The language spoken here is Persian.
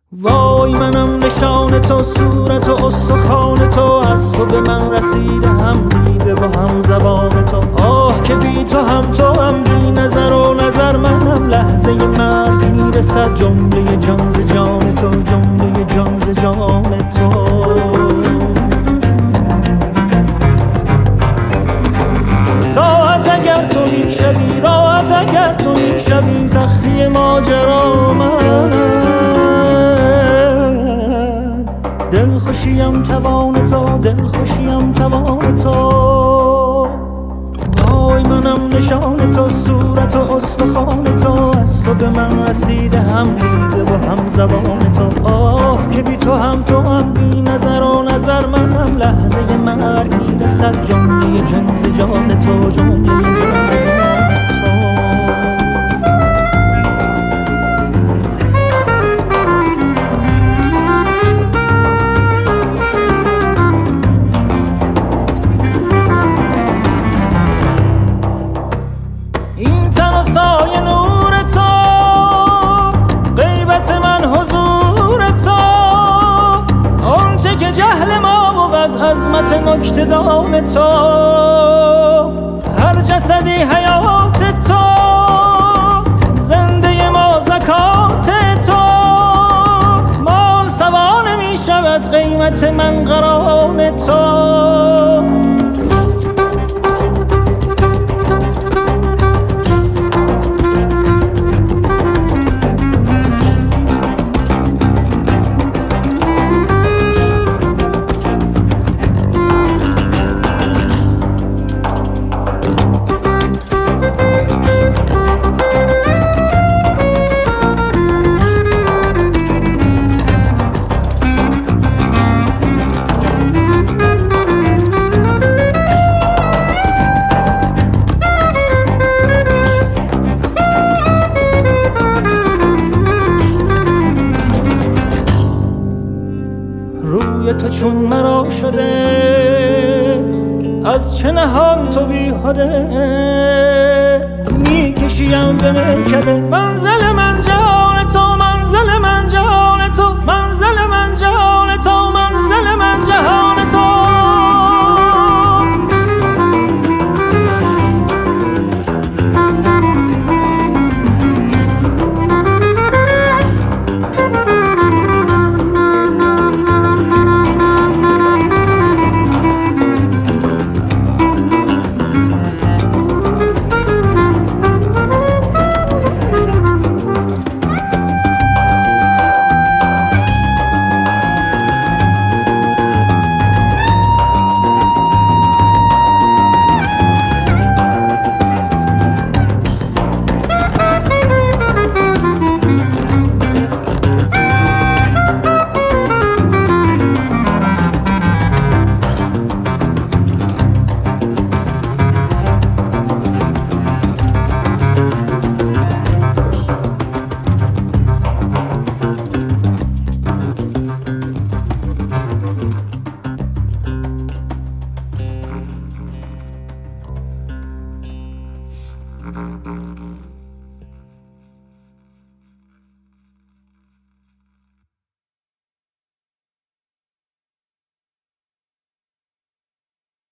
وای منم نشان تو، صورت و استخوان تو، از تو به من رسیده، هم دیده با هم زبان تو. آه که بی تو هم بی نظر و نظر منم، لحظه مرگ میرسد جمله جان ز جان تو، جمله جان ز جان تو. ساعت اگر تو میشوی، راحت اگر تو میشوی، سختی ماجرا منم، دل خوشیم توان تو، دل خوشیم توان تو. وای منم نشان تو، صورت و استخوان تو، از تو به من رسیده، هم دیده و هم زبان تو. آه که بی تو هم بی نظر و نظر منم، لحظه مرگ میرسد جمله جان ز جان تو، جمله جان ز جان تو. این تن و سایه نور تو، غیبت من حضور تو، آنچه که جهل ما بود عظمت نکته دان تو. هر جسدی حیات تو، زنده ما زکات تو، مال سوا نمی شود قیمت من قران تو. روی تو چون مرا شده، از چه نهان تو بیهده، میکشیم به میکده. منزل من جان تو، منزل من جان تو، منزل من جان تو، منزل من جهان تو. Mm-hmm.